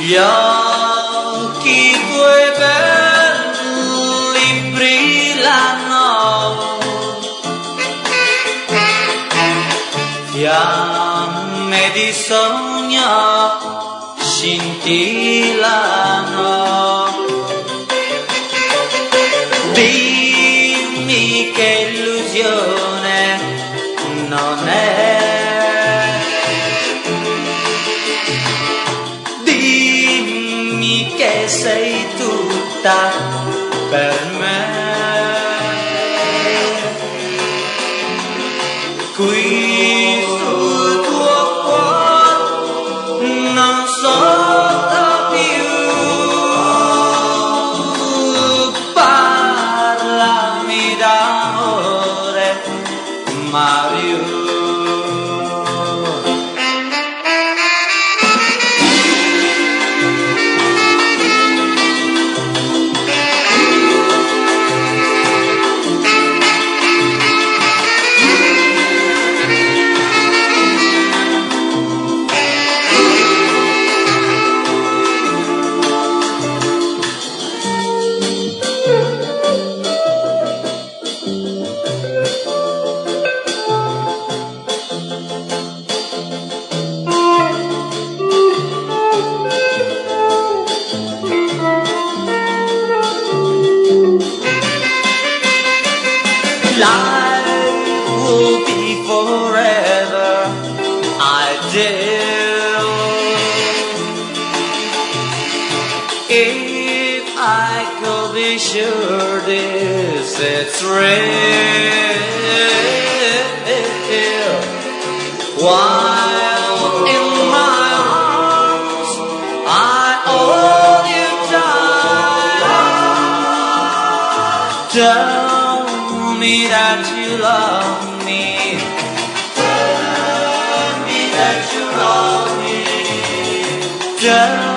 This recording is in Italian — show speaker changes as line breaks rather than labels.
Gli occhi tuoi belli brillano, fiamme di sogno scintillano. Dimmi che illusione non è. Che sei tutta per me. Qui sul tuo cuore non solo più, parlami d'amore, Mario. Life will be forever ideal if I could be sure this it's real. While in my arms I hold you tight. Tell me that you love me. Tell me that you love me. Tell